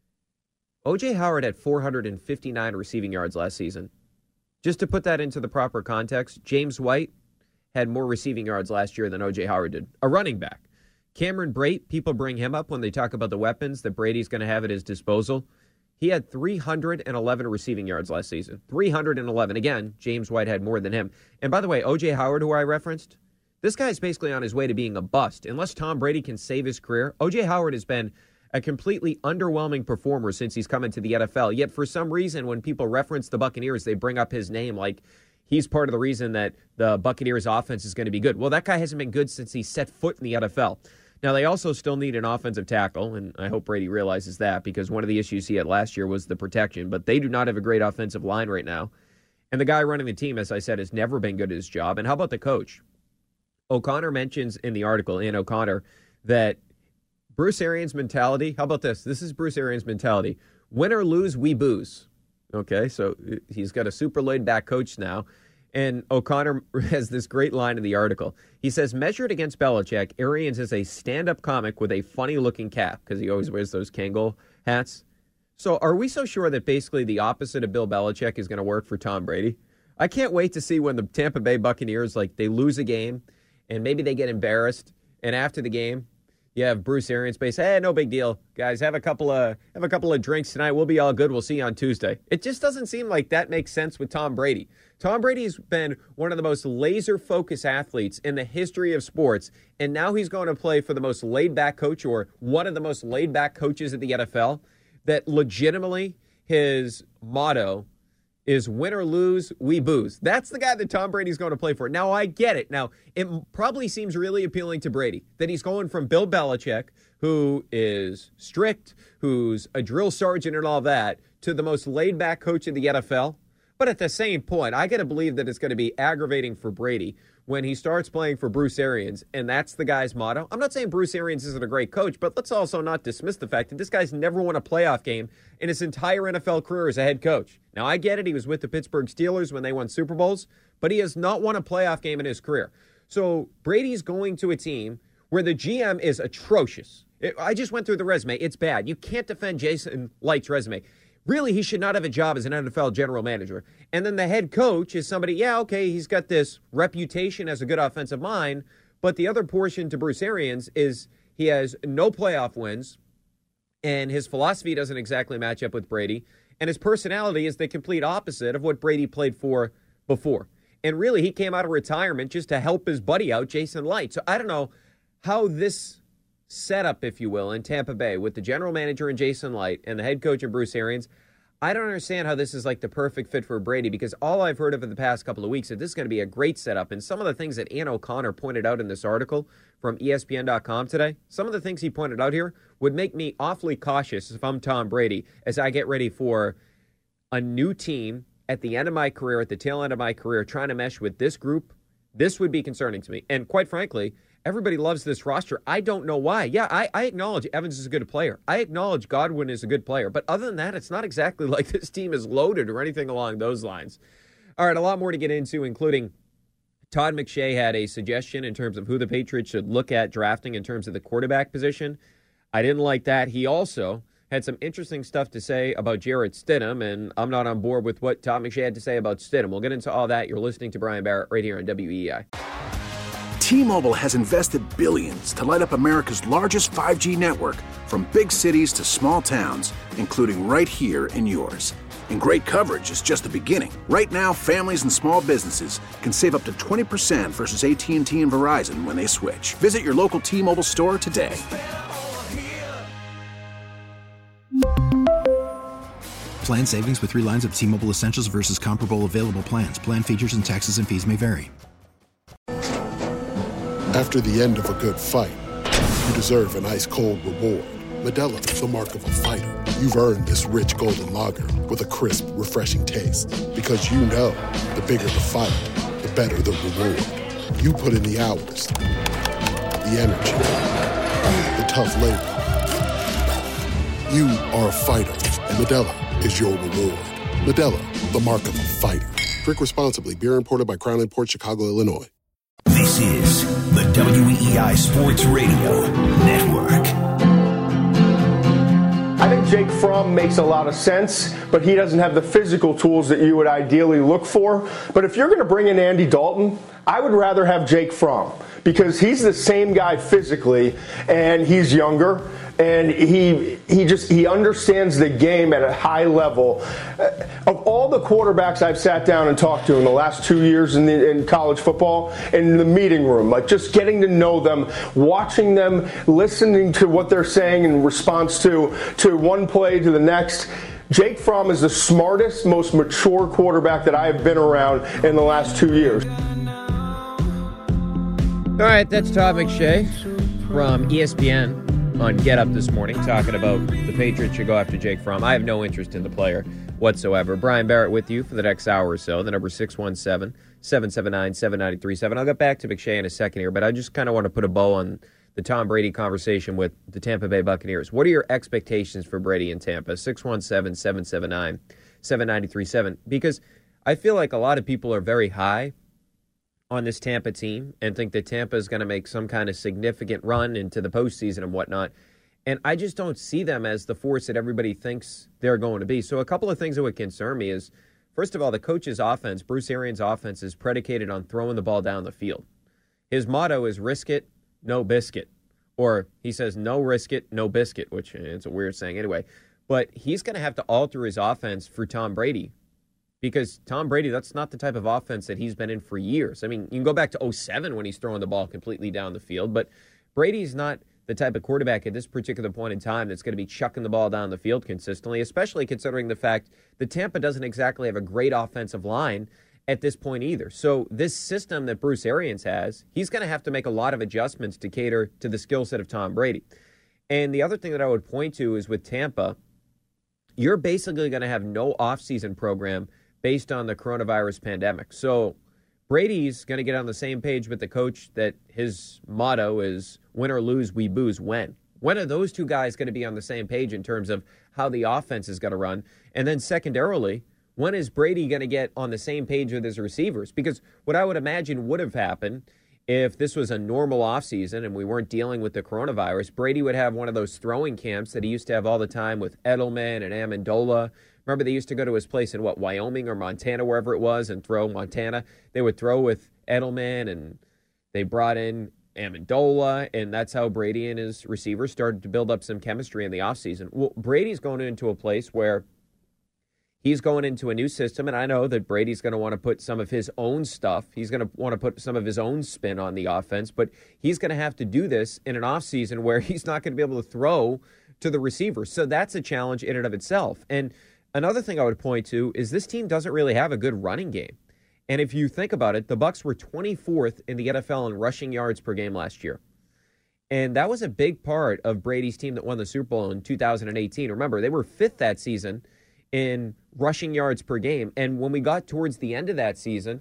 O J Howard had four hundred fifty-nine receiving yards last season. Just to put that into the proper context, James White had more receiving yards last year than O J Howard did, a running back. Cameron Brate, people bring him up when they talk about the weapons that Brady's going to have at his disposal. He had three hundred eleven receiving yards last season. three hundred eleven. Again, James White had more than him. And by the way, O J Howard, who I referenced, this guy's basically on his way to being a bust. Unless Tom Brady can save his career, O J Howard has been a completely underwhelming performer since he's come into the N F L. Yet for some reason, when people reference the Buccaneers, they bring up his name like he's part of the reason that the Buccaneers offense is going to be good. Well, that guy hasn't been good since he set foot in the N F L. Now, they also still need an offensive tackle, and I hope Brady realizes that, because one of the issues he had last year was the protection, but they do not have a great offensive line right now. And the guy running the team, as I said, has never been good at his job. And how about the coach? O'Connor mentions in the article, Ian O'Connor, that Bruce Arians' mentality, how about this? This is Bruce Arians' mentality. Win or lose, we booze. Okay, so he's got a super laid-back coach now. And O'Connor has this great line in the article. He says, measured against Belichick, Arians is a stand-up comic with a funny-looking cap, because he always wears those Kangol hats. So are we so sure that basically the opposite of Bill Belichick is going to work for Tom Brady? I can't wait to see when the Tampa Bay Buccaneers, like, they lose a game, and maybe they get embarrassed, and after the game, you have Bruce Arians say, hey, no big deal. Guys, have a couple of have a couple of drinks tonight. We'll be all good. We'll see you on Tuesday. It just doesn't seem like that makes sense with Tom Brady. Tom Brady's been one of the most laser-focused athletes in the history of sports, and now he's going to play for the most laid-back coach, or one of the most laid-back coaches at the N F L, that legitimately his motto is win or lose, we booze. That's the guy that Tom Brady's going to play for. Now, I get it. Now, it probably seems really appealing to Brady that he's going from Bill Belichick, who is strict, who's a drill sergeant and all that, to the most laid-back coach in the N F L. But at the same point, I got to believe that it's going to be aggravating for Brady when he starts playing for Bruce Arians, and that's the guy's motto. I'm not saying Bruce Arians isn't a great coach, but let's also not dismiss the fact that this guy's never won a playoff game in his entire N F L career as a head coach. Now, I get it. He was with the Pittsburgh Steelers when they won Super Bowls, but he has not won a playoff game in his career. So Brady's going to a team where the G M is atrocious. It, I just went through the resume. It's bad. You can't defend Jason Light's resume. Really, he should not have a job as an N F L general manager. And then the head coach is somebody, yeah, okay, he's got this reputation as a good offensive mind, but the other portion to Bruce Arians is he has no playoff wins, and his philosophy doesn't exactly match up with Brady, and his personality is the complete opposite of what Brady played for before. And really, he came out of retirement just to help his buddy out, Jason Light. So I don't know how this setup, if you will, in Tampa Bay with the general manager and Jason Light and the head coach and Bruce Arians, I don't understand how this is like the perfect fit for Brady, because all I've heard of in the past couple of weeks is this is going to be a great setup. And some of the things that Ian O'Connor pointed out in this article from E S P N dot com today, some of the things he pointed out here would make me awfully cautious if I'm Tom Brady as I get ready for a new team at the end of my career, at the tail end of my career, trying to mesh with this group This would be concerning to me. And quite frankly, everybody loves this roster. I don't know why. Yeah, I, I acknowledge Evans is a good player. I acknowledge Godwin is a good player. But other than that, it's not exactly like this team is loaded or anything along those lines. All right, a lot more to get into, including Todd McShay had a suggestion in terms of who the Patriots should look at drafting in terms of the quarterback position. I didn't like that. He also had some interesting stuff to say about Jarrett Stidham, and I'm not on board with what Todd McShay had to say about Stidham. We'll get into all that. You're listening to Brian Barrett right here on W E I. T-Mobile has invested billions to light up America's largest five G network, from big cities to small towns, including right here in yours. And great coverage is just the beginning. Right now, families and small businesses can save up to twenty percent versus A T and T and Verizon when they switch. Visit your local T-Mobile store today. Plan savings with three lines of T-Mobile Essentials versus comparable available plans. Plan features and taxes and fees may vary. After the end of a good fight, you deserve an ice-cold reward. Modelo is the mark of a fighter. You've earned this rich golden lager with a crisp, refreshing taste. Because you know, the bigger the fight, the better the reward. You put in the hours, the energy, the tough labor. You are a fighter, and Modelo is your reward. Modelo, the mark of a fighter. Drink responsibly. Beer imported by Crown Imports, Chicago, Illinois. This is the W E I Sports Radio Network. I think Jake Fromm makes a lot of sense, but he doesn't have the physical tools that you would ideally look for. But if you're going to bring in Andy Dalton, I would rather have Jake Fromm because he's the same guy physically, and he's younger, and he he just he understands the game at a high level. Of all the quarterbacks I've sat down and talked to in the last two years in, the, in college football, in the meeting room, like just getting to know them, watching them, listening to what they're saying in response to to one play to the next. Jake Fromm is the smartest, most mature quarterback that I have been around in the last two years. All right, that's Todd McShay from E S P N on Get Up this morning, talking about the Patriots should go after Jake Fromm. I have no interest in the player whatsoever. Brian Barrett with you for the next hour or so. The number six one seven, seven seven nine, seven nine three seven. I'll get back to McShay in a second here, but I just kind of want to put a bow on the Tom Brady conversation with the Tampa Bay Buccaneers. What are your expectations for Brady in Tampa? six one seven, seven seven nine, seven nine three seven. Because I feel like a lot of people are very high on this Tampa team and think that Tampa is going to make some kind of significant run into the postseason and whatnot. And I just don't see them as the force that everybody thinks they're going to be. So a couple of things that would concern me is, first of all, the coach's offense, Bruce Arians' offense, is predicated on throwing the ball down the field. His motto is risk it, no biscuit. Or he says no risk it, no biscuit, which it's a weird saying anyway. But he's going to have to alter his offense for Tom Brady. Because Tom Brady, that's not the type of offense that he's been in for years. I mean, you can go back to oh seven when he's throwing the ball completely down the field, but Brady's not the type of quarterback at this particular point in time that's going to be chucking the ball down the field consistently, especially considering the fact that Tampa doesn't exactly have a great offensive line at this point either. So this system that Bruce Arians has, he's going to have to make a lot of adjustments to cater to the skill set of Tom Brady. And the other thing that I would point to is with Tampa, you're basically going to have no offseason program based on the coronavirus pandemic. So Brady's going to get on the same page with the coach that his motto is win or lose, we booze when. When are those two guys going to be on the same page in terms of how the offense is going to run? And then secondarily, when is Brady going to get on the same page with his receivers? Because what I would imagine would have happened if this was a normal offseason and we weren't dealing with the coronavirus, Brady would have one of those throwing camps that he used to have all the time with Edelman and Amendola. Remember, they used to go to his place in, what, Wyoming or Montana, wherever it was, and throw Montana. They would throw with Edelman, and they brought in Amendola, and that's how Brady and his receivers started to build up some chemistry in the offseason. Well, Brady's going into a place where he's going into a new system, and I know that Brady's going to want to put some of his own stuff. He's going to want to put some of his own spin on the offense, but he's going to have to do this in an offseason where he's not going to be able to throw to the receivers. So that's a challenge in and of itself. And another thing I would point to is this team doesn't really have a good running game. And if you think about it, the Bucs were twenty-fourth in the N F L in rushing yards per game last year. And that was a big part of Brady's team that won the Super Bowl in two thousand eighteen. Remember, they were fifth that season in rushing yards per game. And when we got towards the end of that season,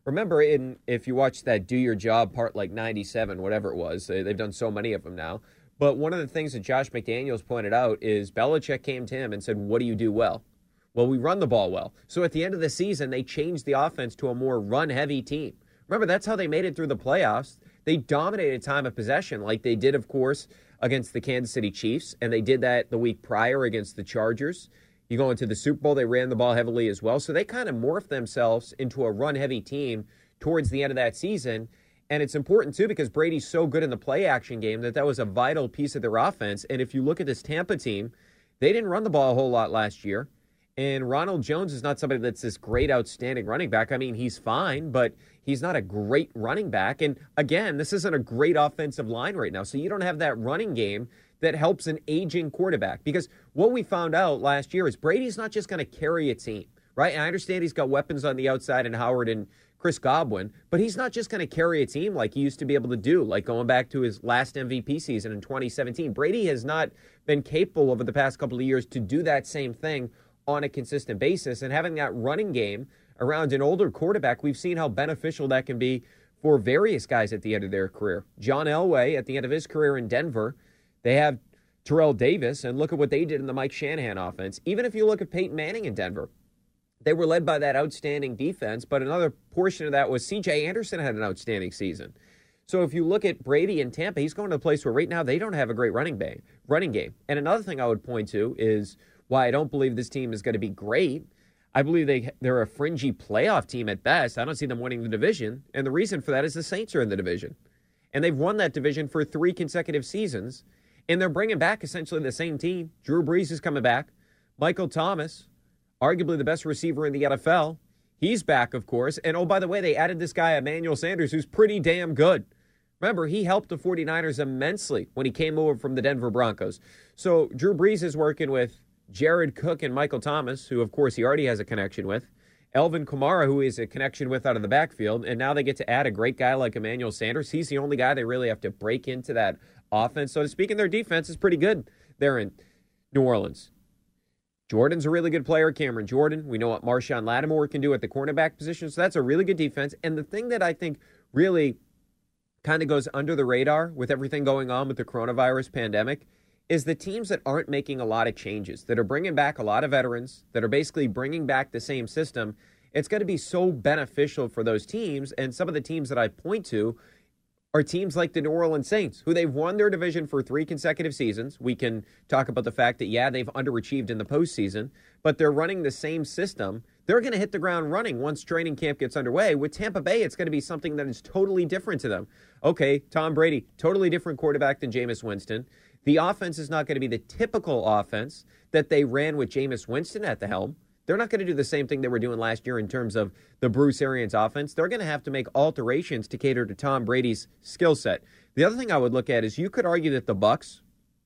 Remember, in if you watch that Do Your Job part, like ninety-seven, whatever it was, they, they've done so many of them now. But one of the things that Josh McDaniels pointed out is Belichick came to him and said, what do you do well? Well, we run the ball well. So at the end of the season, they changed the offense to a more run-heavy team. Remember, that's how they made it through the playoffs. They dominated time of possession like they did, of course, against the Kansas City Chiefs, and they did that the week prior against the Chargers. You go into the Super Bowl, they ran the ball heavily as well. So they kind of morphed themselves into a run-heavy team towards the end of that season. And it's important, too, because Brady's so good in the play-action game that that was a vital piece of their offense. And if you look at this Tampa team, they didn't run the ball a whole lot last year. And Ronald Jones is not somebody that's this great, outstanding running back. I mean, he's fine, but he's not a great running back. And, again, this isn't a great offensive line right now. So you don't have that running game that helps an aging quarterback. Because what we found out last year is Brady's not just going to carry a team, right? And I understand he's got weapons on the outside in Howard and Chris Godwin, but he's not just going to carry a team like he used to be able to do, like going back to his last M V P season in twenty seventeen. Brady has not been capable over the past couple of years to do that same thing on a consistent basis. And having that running game around an older quarterback, we've seen how beneficial that can be for various guys at the end of their career. John Elway, at the end of his career in Denver, they have Terrell Davis, and look at what they did in the Mike Shanahan offense. Even if you look at Peyton Manning in Denver, they were led by that outstanding defense, but another portion of that was C J Anderson had an outstanding season. So if you look at Brady in Tampa, he's going to a place where right now they don't have a great running bay, running game. And another thing I would point to is why I don't believe this team is going to be great. I believe they, they're a fringy playoff team at best. I don't see them winning the division. And the reason for that is the Saints are in the division. And they've won that division for three consecutive seasons. And they're bringing back essentially the same team. Drew Brees is coming back. Michael Thomas, arguably the best receiver in the N F L. He's back, of course. And, oh, by the way, they added this guy, Emmanuel Sanders, who's pretty damn good. Remember, he helped the 49ers immensely when he came over from the Denver Broncos. So Drew Brees is working with Jared Cook and Michael Thomas, who, of course, he already has a connection with. Elvin Kamara, who is a connection with out of the backfield. And now they get to add a great guy like Emmanuel Sanders. He's the only guy they really have to break into that offense, so to speak. And their defense is pretty good there in New Orleans. Jordan's a really good player, Cameron Jordan. We know what Marshawn Lattimore can do at the cornerback position, so that's a really good defense. And the thing that I think really kind of goes under the radar with everything going on with the coronavirus pandemic is the teams that aren't making a lot of changes, that are bringing back a lot of veterans, that are basically bringing back the same system. It's going to be so beneficial for those teams. And some of the teams that I point to are teams like the New Orleans Saints, who they've won their division for three consecutive seasons. We can talk about the fact that, yeah, they've underachieved in the postseason, but they're running the same system. They're going to hit the ground running once training camp gets underway. With Tampa Bay, it's going to be something that is totally different to them. Okay, Tom Brady, totally different quarterback than Jameis Winston. The offense is not going to be the typical offense that they ran with Jameis Winston at the helm. They're not going to do the same thing they were doing last year in terms of the Bruce Arians offense. They're going to have to make alterations to cater to Tom Brady's skill set. The other thing I would look at is you could argue that the Bucs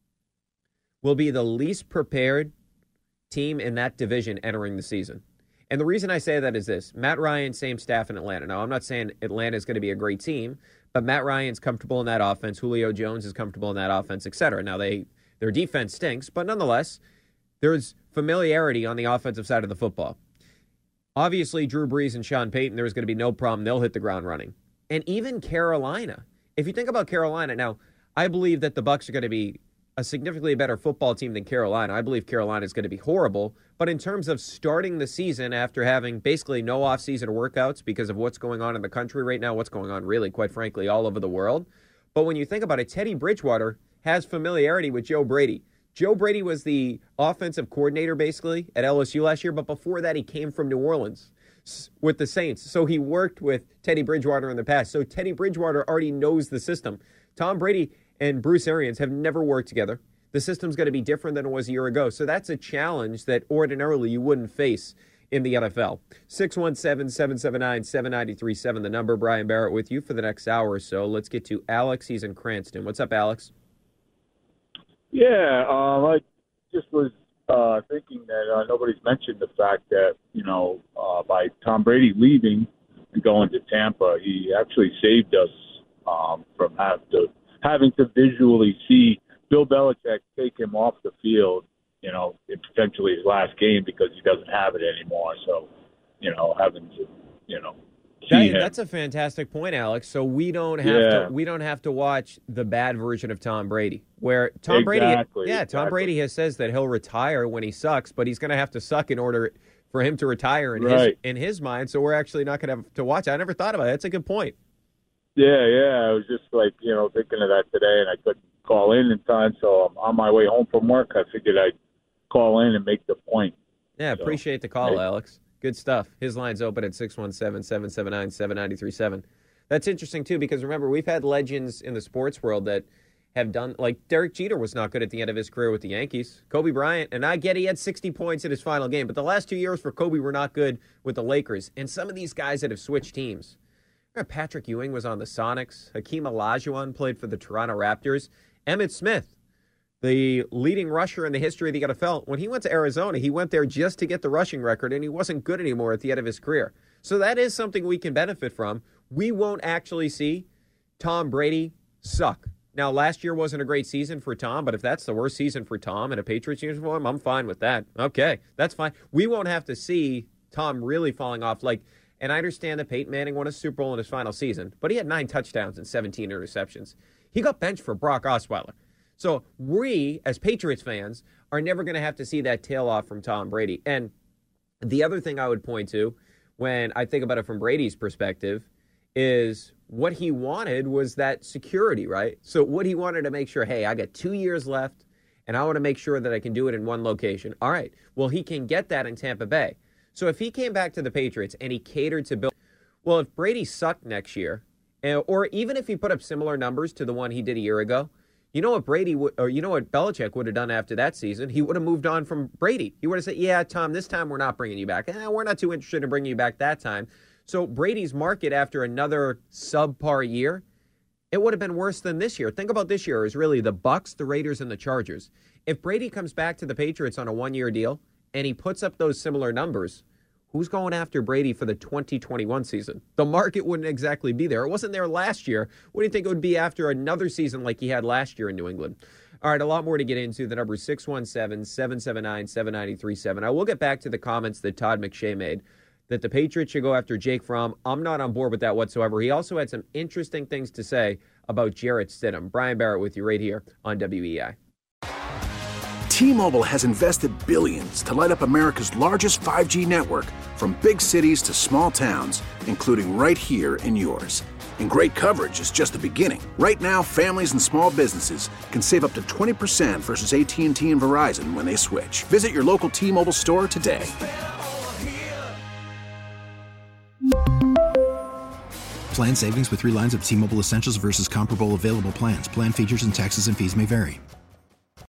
will be the least prepared team in that division entering the season. And the reason I say that is this. Matt Ryan, same staff in Atlanta. Now, I'm not saying Atlanta is going to be a great team, but Matt Ryan's comfortable in that offense. Julio Jones is comfortable in that offense, et cetera. Now, they their defense stinks, but nonetheless, there's familiarity on the offensive side of the football. Obviously, Drew Brees and Sean Payton, there's going to be no problem. They'll hit the ground running. And even Carolina. If you think about Carolina, now, I believe that the Bucs are going to be a significantly better football team than Carolina. I believe Carolina is going to be horrible. But in terms of starting the season after having basically no off-season workouts because of what's going on in the country right now, what's going on really, quite frankly, all over the world. But when you think about it, Teddy Bridgewater has familiarity with Joe Brady. Joe Brady was the offensive coordinator, basically, at L S U last year, but before that, he came from New Orleans with the Saints. So he worked with Teddy Bridgewater in the past. So Teddy Bridgewater already knows the system. Tom Brady and Bruce Arians have never worked together. The system's going to be different than it was a year ago. So that's a challenge that ordinarily you wouldn't face in the N F L. six one seven, seven seven nine, seven nine three seven, the number. Brian Barrett with you for the next hour or so. Let's get to Alex. He's in Cranston. What's up, Alex? Yeah, um, I just was uh, thinking that uh, nobody's mentioned the fact that, you know, uh, by Tom Brady leaving and going to Tampa, he actually saved us um, from have to, having to visually see Bill Belichick take him off the field, you know, in potentially his last game because he doesn't have it anymore. So, you know, having to, you know, That, that's a fantastic point, Alex. So we don't have yeah. to we don't have to watch the bad version of Tom Brady, where Tom exactly, Brady, yeah, exactly. Tom Brady has says that he'll retire when he sucks, but he's going to have to suck in order for him to retire in right. his in his mind. So we're actually not going to have to watch. I never thought about it. That's a good point. Yeah, yeah. I was just like you know thinking of that today, and I couldn't call in in time. So I'm on my way home from work. I figured I'd call in and make the point. Yeah, so, appreciate the call, right. Alex. Good stuff. His line's open at six one seven, seven seven nine, seven nine three seven. That's interesting, too, because remember, we've had legends in the sports world that have done, like Derek Jeter was not good at the end of his career with the Yankees. Kobe Bryant, and I get he had sixty points in his final game, but the last two years for Kobe were not good with the Lakers. And some of these guys that have switched teams. Patrick Ewing was on the Sonics. Hakeem Olajuwon played for the Toronto Raptors. Emmitt Smith, the leading rusher in the history of the N F L, when he went to Arizona, he went there just to get the rushing record, and he wasn't good anymore at the end of his career. So that is something we can benefit from. We won't actually see Tom Brady suck. Now, last year wasn't a great season for Tom, but if that's the worst season for Tom in a Patriots uniform, I'm fine with that. Okay, that's fine. We won't have to see Tom really falling off. Like, and I understand that Peyton Manning won a Super Bowl in his final season, but he had nine touchdowns and seventeen interceptions. He got benched for Brock Osweiler. So we, as Patriots fans, are never going to have to see that tail off from Tom Brady. And the other thing I would point to when I think about it from Brady's perspective is what he wanted was that security, right? So what he wanted to make sure, hey, I got two years left, and I want to make sure that I can do it in one location. All right, well, he can get that in Tampa Bay. So if he came back to the Patriots and he catered to Bill, well, if Brady sucked next year, or even if he put up similar numbers to the one he did a year ago, you know what Brady would, or you know what Belichick would have done after that season? He would have moved on from Brady. He would have said, yeah, Tom, this time we're not bringing you back. Eh, we're not too interested in bringing you back that time. So Brady's market after another subpar year, it would have been worse than this year. Think about this year is really the Bucks, the Raiders, and the Chargers. If Brady comes back to the Patriots on a one-year deal and he puts up those similar numbers, who's going after Brady for the twenty twenty-one season? The market wouldn't exactly be there. It wasn't there last year. What do you think it would be after another season like he had last year in New England? All right, a lot more to get into. The number is six one seven, seven seven nine, seven nine three seven. I will get back to the comments that Todd McShay made, that the Patriots should go after Jake Fromm. I'm not on board with that whatsoever. He also had some interesting things to say about Jarrett Stidham. Brian Barrett with you right here on W E I. T-Mobile has invested billions to light up America's largest five G network, from big cities to small towns, including right here in yours. And great coverage is just the beginning. Right now, families and small businesses can save up to twenty percent versus A T and T and Verizon when they switch. Visit your local T-Mobile store today. Plan savings with three lines of T-Mobile Essentials versus comparable available plans. Plan features and taxes and fees may vary.